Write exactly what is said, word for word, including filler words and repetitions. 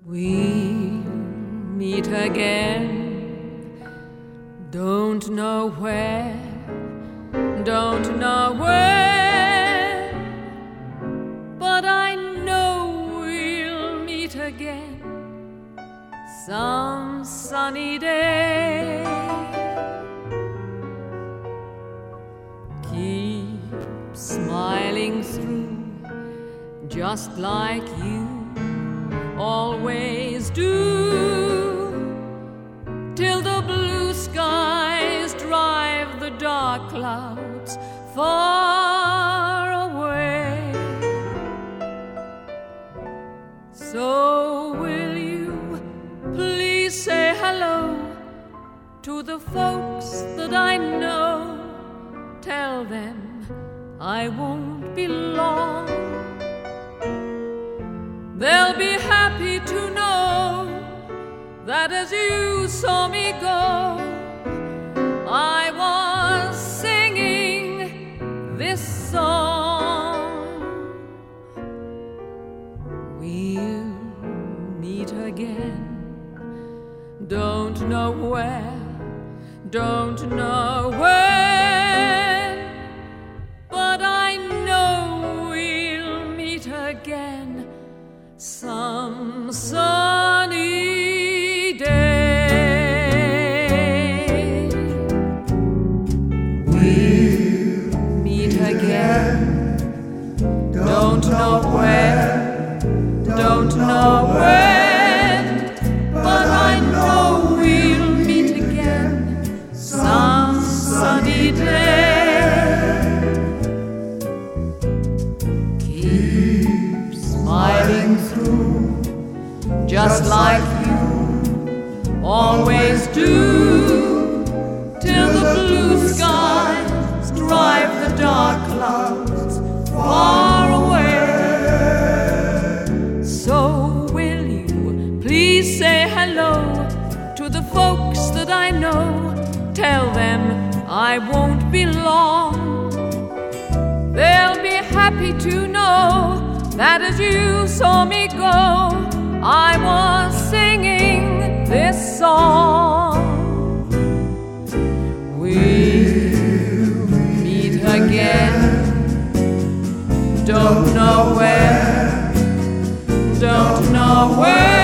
We'll meet again, don't know where, don't know where, but I know we'll meet again some sunny day. Keep smiling through, just like you always do, till the blue skies drive the dark clouds far away. So will you please say hello to the folks that I know? Tell them I won't be long. They'll be happy to know that as you saw me go, I was singing this song. We'll meet again, don't know where, don't know when, but I know we'll meet again some sunny day. We'll Meet again, don't know where, don't know when, but I know we'll meet again some sunny day. Keep smiling through, just like you always do, till the blue skies drive the dark clouds far away. So will you please say hello to the folks that I know? Tell them I won't be long. They'll be happy to know that as you saw me go, I was singing this song. We'll meet again, don't know where, don't know where,